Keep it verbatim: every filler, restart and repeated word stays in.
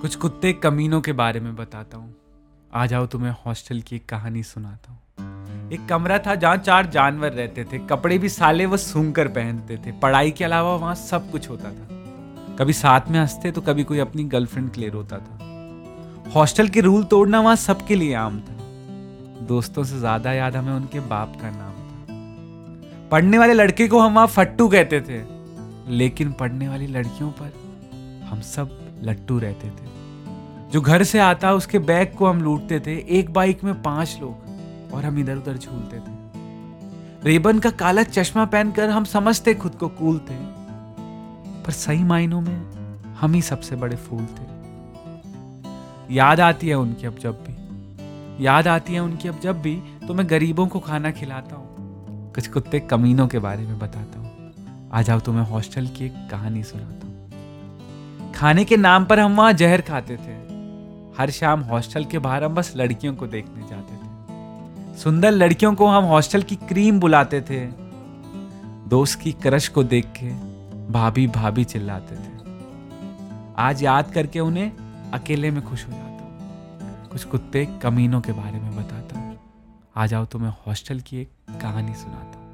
कुछ कुत्ते कमीनों के बारे में बताता हूँ। आ जाओ तुम्हें हॉस्टल की एक कहानी सुनाता हूँ। एक कमरा था जहाँ चार जानवर रहते थे। कपड़े भी साले वो सूंघ कर पहनते थे। पढ़ाई के अलावा वहाँ सब कुछ होता था। कभी साथ में हंसते तो कभी कोई अपनी गर्लफ्रेंड के लिए रोता था। हॉस्टल के रूल तोड़ना वहाँ सबके लिए आम था। दोस्तों से ज्यादा याद हमें उनके बाप का नाम था। पढ़ने वाले लड़के को हम वहाँ फट्टू कहते थे, लेकिन पढ़ने वाली लड़कियों पर हम सब लट्टू रहते थे। जो घर से आता उसके बैग को हम लूटते थे। एक बाइक में पांच लोग और हम इधर उधर झूलते थे। रेबन का काला चश्मा पहनकर हम समझते खुद को कूल थे, पर सही मायनों में हम ही सबसे बड़े फूल थे। याद आती है उनकी अब जब भी याद आती है उनकी अब जब भी तो मैं गरीबों को खाना खिलाता हूँ। कुछ कुत्ते कमीनों के बारे में बताता हूँ। आ जाओ तुम्हें हॉस्टल की एक कहानी सुनाता हूँ। खाने के नाम पर हम वहां जहर खाते थे। हर शाम हॉस्टल के बाहर हम बस लड़कियों को देखने जाते थे। सुंदर लड़कियों को हम हॉस्टल की क्रीम बुलाते थे। दोस्त की क्रश को देख के भाभी भाभी चिल्लाते थे। आज याद करके उन्हें अकेले में खुश हो जाता हूँ। कुछ कुत्ते कमीनों के बारे में बताता हूँ। आ जाओ तुम्हें हॉस्टल की एक कहानी सुनाता हूँ।